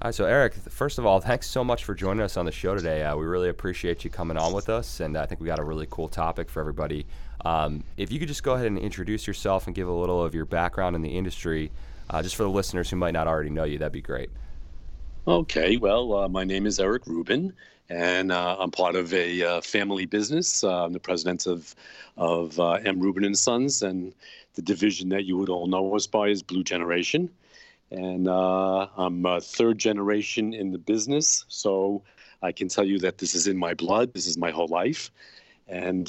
Hi, so Eric, first of all, thanks so much for joining us on the show today. We really appreciate you coming on with us, and I think we got a really cool topic for everybody. If you could just go ahead and introduce yourself and give a little of your background in the industry, just for the listeners who might not already know you, that'd be great. Okay, well, my name is Eric Rubin, and I'm part of a family business. I'm the president of M. Rubin and Sons, and the division that you would all know us by is Blue Generation. And I'm third generation in the business, so I can tell you that this is in my blood. This is my whole life. And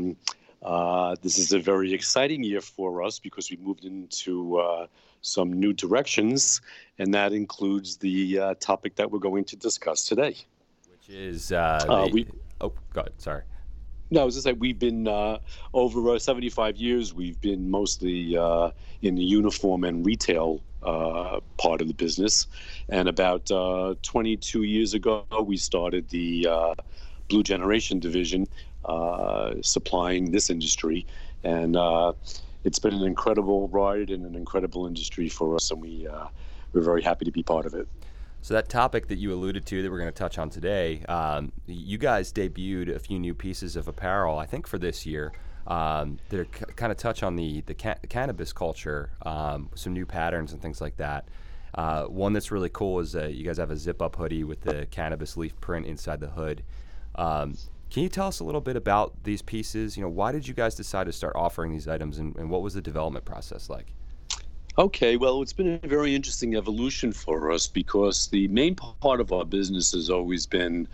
this is a very exciting year for us because we moved into some new directions, and that includes the topic that we're going to discuss today. Which is, oh, go ahead, sorry. No, I was just saying we've been over 75 years. We've been mostly in the uniform and retail part of the business, and about 22 years ago, we started the Blue Generation division, supplying this industry, and it's been an incredible ride and an incredible industry for us, and we're very happy to be part of it. So that topic that you alluded to that we're going to touch on today, you guys debuted a few new pieces of apparel, I think, for this year. That kind of touch on the cannabis culture, some new patterns and things like that. One that's really cool is you guys have a zip-up hoodie with the cannabis leaf print inside the hood. Can you tell us a little bit about these pieces? Why did you guys decide to start offering these items, and what was the development process like? Okay, well, it's been a very interesting evolution for us because the main part of our business has always been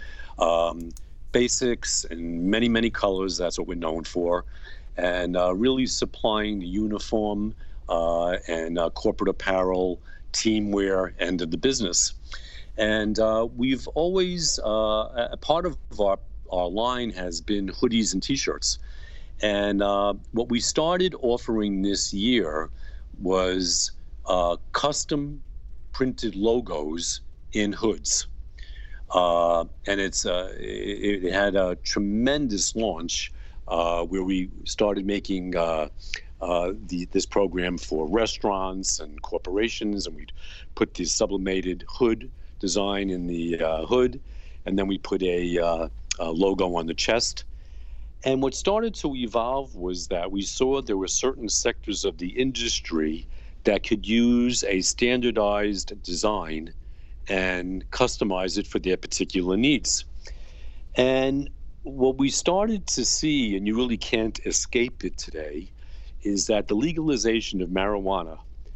basics and many, many colors. That's what we're known for. And really supplying the uniform and corporate apparel, teamwear end of the business. And we've always, a part of our line has been hoodies and T-shirts. And what we started offering this year was custom printed logos in hoods. And it had a tremendous launch where we started making this program for restaurants and corporations, and we'd put the sublimated hood design in the hood, and then we put a logo on the chest. And what started to evolve was that we saw there were certain sectors of the industry that could use a standardized design and customize it for their particular needs. And what we started to see, and you really can't escape it today, is that the legalization of marijuana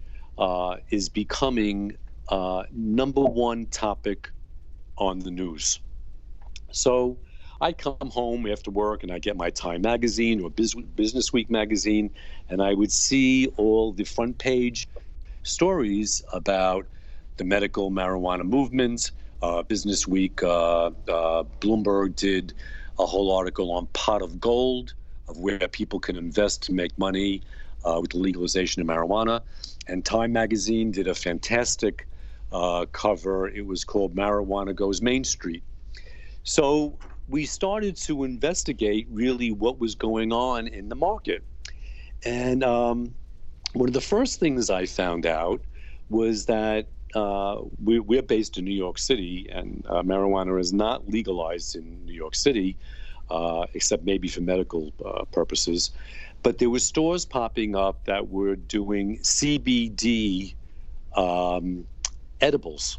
is becoming number one topic on the news. So I come home after work and I get my Time magazine or Business Week magazine, and I would see all the front page stories about the medical marijuana movement. Business Week, Bloomberg did a whole article on pot of gold, of where people can invest to make money with the legalization of marijuana. And Time magazine did a fantastic cover. It was called Marijuana Goes Main Street. So we started to investigate really what was going on in the market. And one of the first things I found out was that we're based in New York City, and marijuana is not legalized in New York City, except maybe for medical purposes. But there were stores popping up that were doing CBD edibles.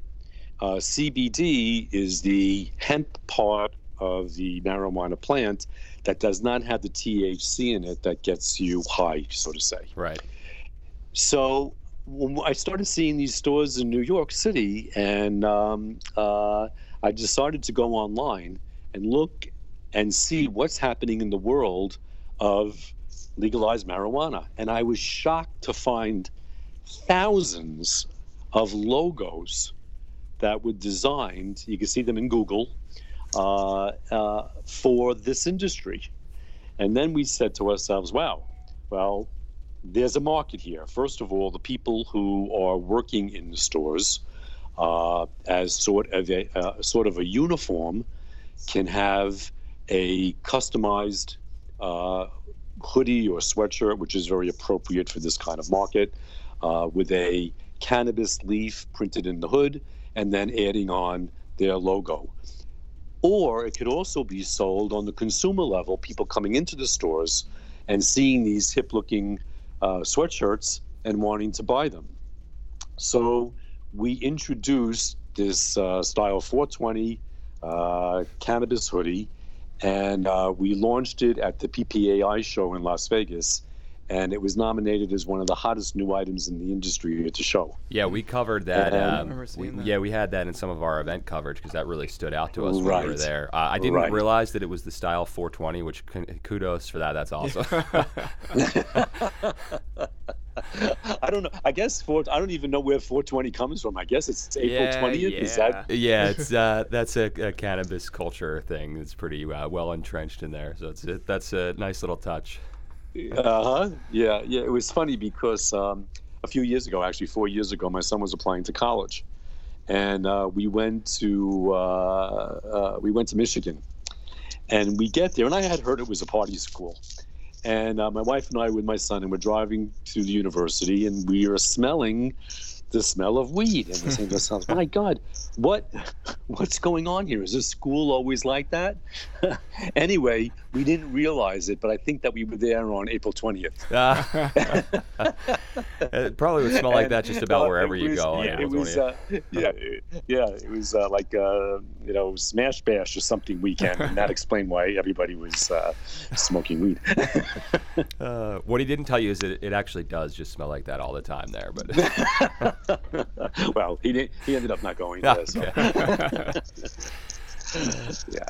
CBD is the hemp part of the marijuana plant that does not have the THC in it that gets you high, so to say. Right. So when I started seeing these stores in New York City, and I decided to go online and look and see what's happening in the world of legalized marijuana. And I was shocked to find thousands of logos that were designed, you can see them in Google, for this industry. And then we said to ourselves, wow, well, there's a market here. First of all, the people who are working in the stores as sort of a uniform can have a customized hoodie or sweatshirt, which is very appropriate for this kind of market, with a cannabis leaf printed in the hood and then adding on their logo. Or it could also be sold on the consumer level, people coming into the stores and seeing these hip-looking sweatshirts and wanting to buy them. So we introduced this Style 420 cannabis hoodie, and we launched it at the PPAI show in Las Vegas, and it was nominated as one of the hottest new items in the industry at the show. Yeah, we covered that. I remember seeing that. Yeah, we had that in some of our event coverage because that really stood out to us when Right. we were there. I didn't realize that it was the Style 420, which kudos for that. That's awesome. I don't know. I guess I don't even know where 420 comes from. I guess it's April 20th. Is that? Yeah, it's that's a cannabis culture thing. It's pretty well entrenched in there. So that's a nice little touch. Yeah. It was funny because a few years ago, actually 4 years ago, my son was applying to college, and we went to Michigan, and we get there, and I had heard it was a party school, and my wife and I with my son, and we're driving to the university, and we are smelling the smell of weed, and we're saying to ourselves, "My God, what's going on here? Is this school always like that?" Anyway, we didn't realize it, but I think that we were there on April 20th. It probably would smell like that just about wherever you go. Yeah, it was like Smash Bash or something weekend, and that explained why everybody was smoking weed. What he didn't tell you is that it actually does just smell like that all the time there. But well, he ended up not going there. So. Yeah.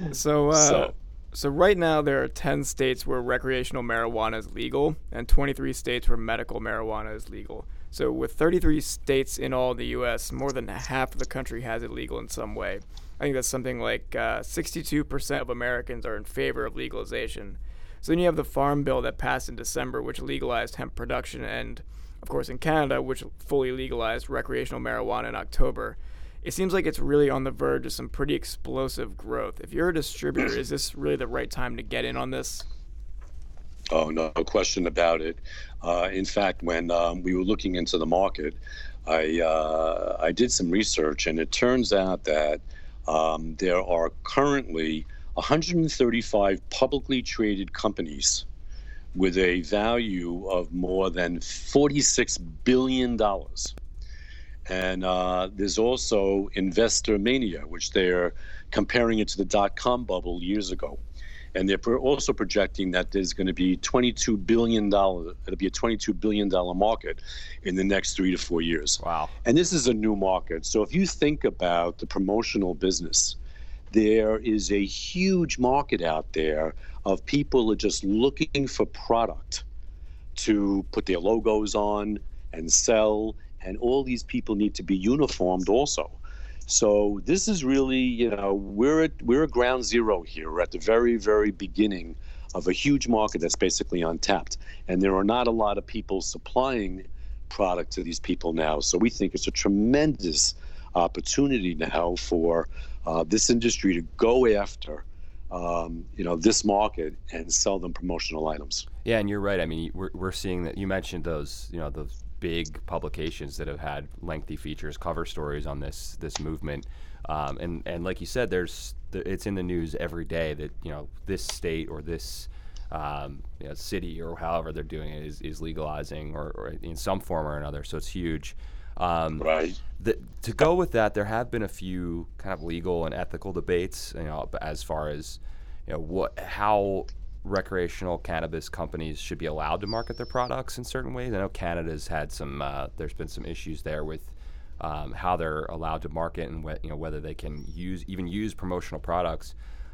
So right now there are 10 states where recreational marijuana is legal and 23 states where medical marijuana is legal. So with 33 states in all the U.S., more than half of the country has it legal in some way. I think that's something like 62% of Americans are in favor of legalization. So then you have the Farm Bill that passed in December, which legalized hemp production, and of course in Canada, which fully legalized recreational marijuana in October. It seems like it's really on the verge of some pretty explosive growth. If you're a distributor, is this really the right time to get in on this? Oh, no question about it. In fact, when we were looking into the market, I did some research, and it turns out that there are currently 135 publicly traded companies with a value of more than $46 billion. And there's also Investor Mania, which they're comparing it to the dot-com bubble years ago. And they're also projecting that there's going to be $22 billion. It'll be a $22 billion market in the next 3 to 4 years. Wow. And this is a new market. So if you think about the promotional business, there is a huge market out there of people who are just looking for product to put their logos on and sell. And all these people need to be uniformed also. So this is really, we're at ground zero here. We're at the very, very beginning of a huge market that's basically untapped. And there are not a lot of people supplying product to these people now. So we think it's a tremendous opportunity now for this industry to go after, this market and sell them promotional items. Yeah, and you're right. I mean, we're seeing that. You mentioned those big publications that have had lengthy features, cover stories on this movement, and like you said, it's in the news every day that this state or this city or however they're doing it is legalizing or in some form or another. So it's huge. Right. To go with that, there have been a few kind of legal and ethical debates, as far as how recreational cannabis companies should be allowed to market their products in certain ways. I know Canada's had some. There's been some issues there with how they're allowed to market and whether they can use promotional products.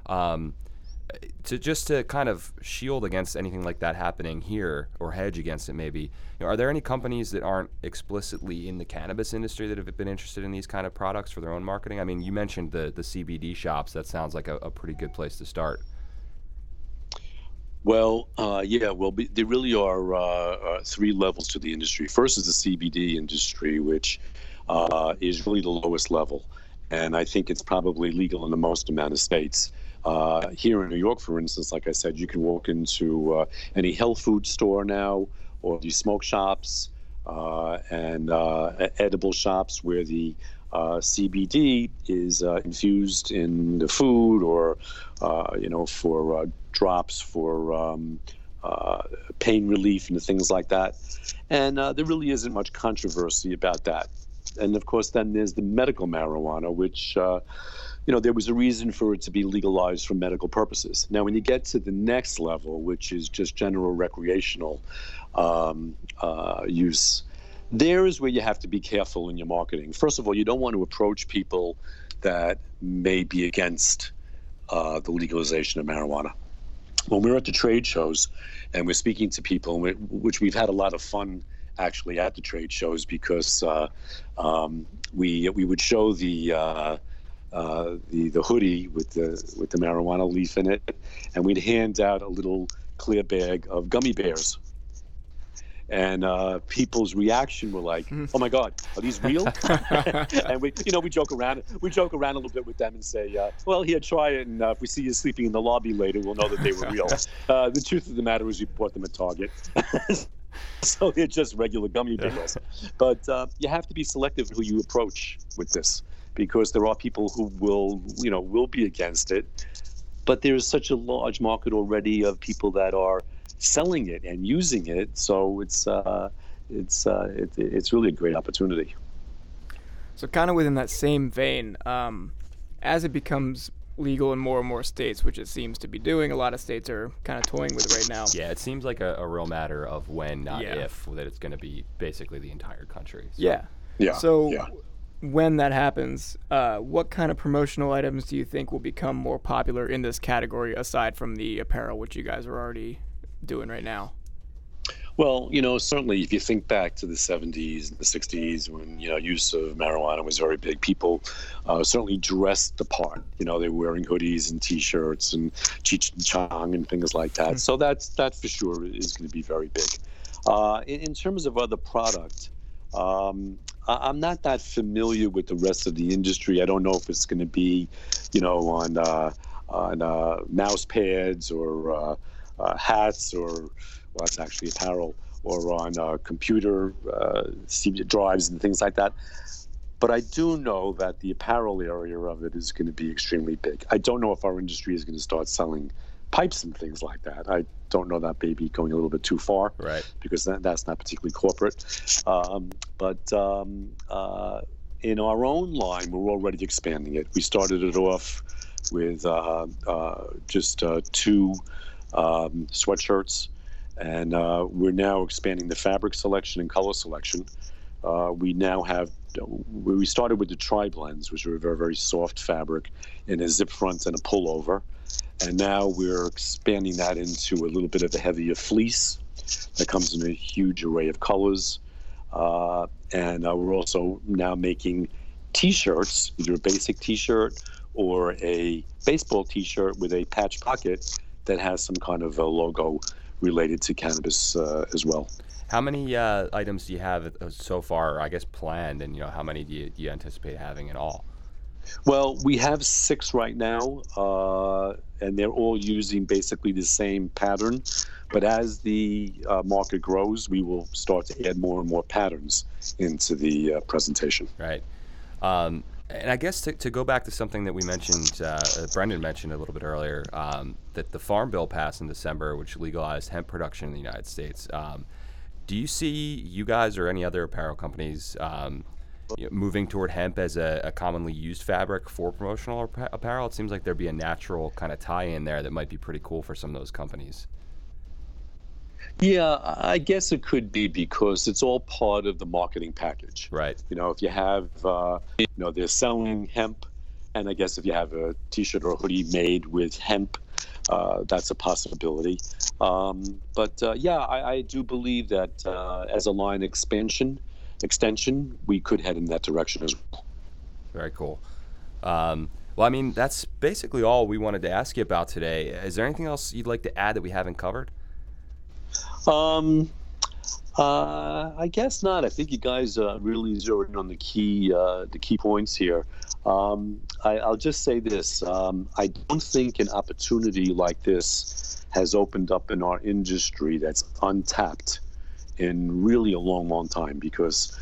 To kind of shield against anything like that happening here or hedge against it, maybe. Are there any companies that aren't explicitly in the cannabis industry that have been interested in these kind of products for their own marketing? I mean, you mentioned the CBD shops. That sounds like a pretty good place to start. Well, there really are 3 levels to the industry. First is the CBD industry, which is really the lowest level. And I think it's probably legal in the most amount of states. Here in New York, for instance, like I said, you can walk into any health food store now or these smoke shops. and edible shops where the CBD is infused in the food, or for drops for pain relief and things like that. And there really isn't much controversy about that. And of course, then there's the medical marijuana, which there was a reason for it to be legalized for medical purposes. Now, when you get to the next level, which is just general recreational use, there is where you have to be careful in your marketing. First of all, you don't want to approach people that may be against the legalization of marijuana. When we're at the trade shows and we're speaking to people, which we've had a lot of fun actually at the trade shows, because we would show the hoodie with the marijuana leaf in it, and we'd hand out a little clear bag of gummy bears. And people's reaction were like, "Oh my God, are these real?" And we joke around a little bit with them and say, "Well, here, try it, and if we see you sleeping in the lobby later, we'll know that they were real." The truth of the matter is, we bought them at Target, so they're just regular gummy bears. But you have to be selective who you approach with this, because there are people who will be against it, but there is such a large market already of people that are selling it and using it, so it's really a great opportunity. So kind of within that same vein, as it becomes legal in more and more states, which it seems to be doing, a lot of states are kind of toying with it right now. Yeah, it seems like a real matter of when, not if, that it's going to be basically the entire country. So. Yeah. So when that happens, what kind of promotional items do you think will become more popular in this category, aside from the apparel, which you guys are already doing right now? Well, certainly if you think back to the 70s and the 60s, when, use of marijuana was very big, people certainly dressed the part. They were wearing hoodies and T-shirts and Cheech and Chong and things like that. So that for sure is going to be very big. In terms of other product, I'm not that familiar with the rest of the industry. I don't know if it's going to be, on mouse pads or hats, or that's actually apparel, or on computer CD drives and things like that. But I do know that the apparel area of it is going to be extremely big. I don't know if our industry is going to start selling pipes and things like that. I don't know, that may be going a little bit too far, right? Because that's not particularly corporate. But in our own line, we're already expanding it. We started it off with just two sweatshirts, and we're now expanding the fabric selection and color selection. We started with the tri-blends, which are a very, very soft fabric in a zip front and a pullover. And now we're expanding that into a little bit of a heavier fleece that comes in a huge array of colors. And we're also now making T-shirts, either a basic T-shirt or a baseball T-shirt with a patch pocket that has some kind of a logo related to cannabis as well. How many items do you have so far, I guess, planned, and how many do you anticipate having in all? Well, we have 6 right now, and they're all using basically the same pattern. But as the market grows, we will start to add more and more patterns into the presentation. Right. And I guess to go back to something that we mentioned, Brendan mentioned a little bit earlier, that the Farm Bill passed in December, which legalized hemp production in the United States. Do you see you guys or any other apparel companies moving toward hemp as a commonly used fabric for promotional apparel? It seems like there'd be a natural kind of tie-in there that might be pretty cool for some of those companies. Yeah, I guess it could be, because it's all part of the marketing package. Right. If you have, they're selling hemp, and I guess if you have a T-shirt or a hoodie made with hemp, that's a possibility. But I do believe that as a line extension, we could head in that direction as well. Very cool. Well, I mean, that's basically all we wanted to ask you about today. Is there anything else you'd like to add that we haven't covered? I guess not. I think you guys really zeroed in on the key points here. I'll just say this. I don't think an opportunity like this has opened up in our industry that's untapped in really a long, long time, because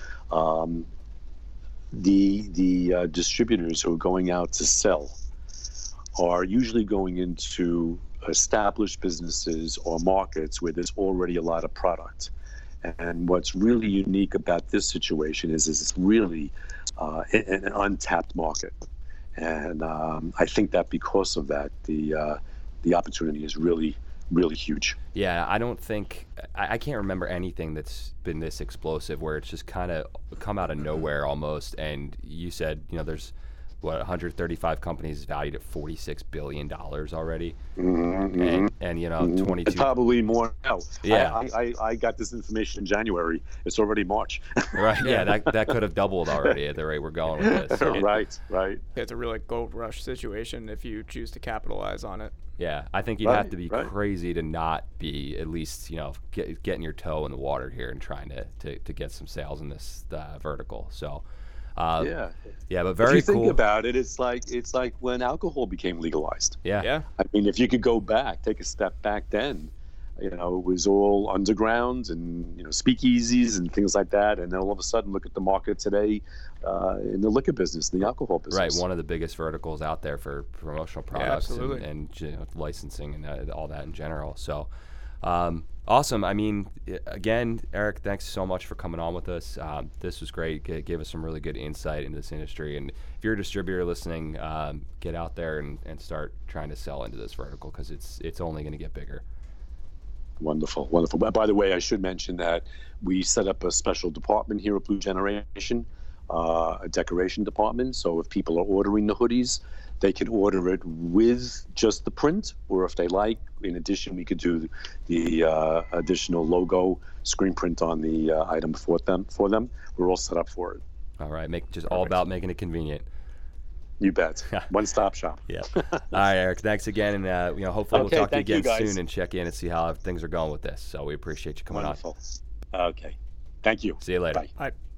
the distributors who are going out to sell are usually going into established businesses or markets where there's already a lot of product. And what's really unique about this situation is it's really an untapped market. And I think that because of that, the opportunity is really, really huge. Yeah, I don't think I can't remember anything that's been this explosive, where it's just kind of come out of nowhere almost. And you said, there's 135 companies valued at $46 billion already, and 22. Probably more now. Yeah, I got this information in January. It's already March. Right. Yeah, that could have doubled already at the rate we're going with this. So. Right. It's a really gold rush situation if you choose to capitalize on it. Yeah, I think you'd have to be crazy to not be at least, getting your toe in the water here and trying to get some sales in this vertical. So. But very if you think about it, it's like when alcohol became legalized. Yeah. I mean, if you could go back, take a step back then, it was all underground and speakeasies and things like that, and then all of a sudden, look at the market today in the liquor business, the alcohol business. Right, one of the biggest verticals out there for promotional products and licensing and all that in general. So. Awesome. I mean, again, Eric, thanks so much for coming on with us. This was great. Gave us some really good insight into this industry. And if you're a distributor listening, get out there and start trying to sell into this vertical, because it's only going to get bigger. Wonderful. By the way, I should mention that we set up a special department here at Blue Generation, a decoration department. So if people are ordering the hoodies, they can order it with just the print, or if they like, in addition, we could do the additional logo screen print on the item for them. We're all set up for it. All right, all about making it convenient. You bet. One-stop shop. Yeah. All right, Eric. Thanks again, and hopefully we'll talk to you again soon and check in and see how things are going with this. So we appreciate you coming on. Okay. Thank you. See you later. Bye. Bye.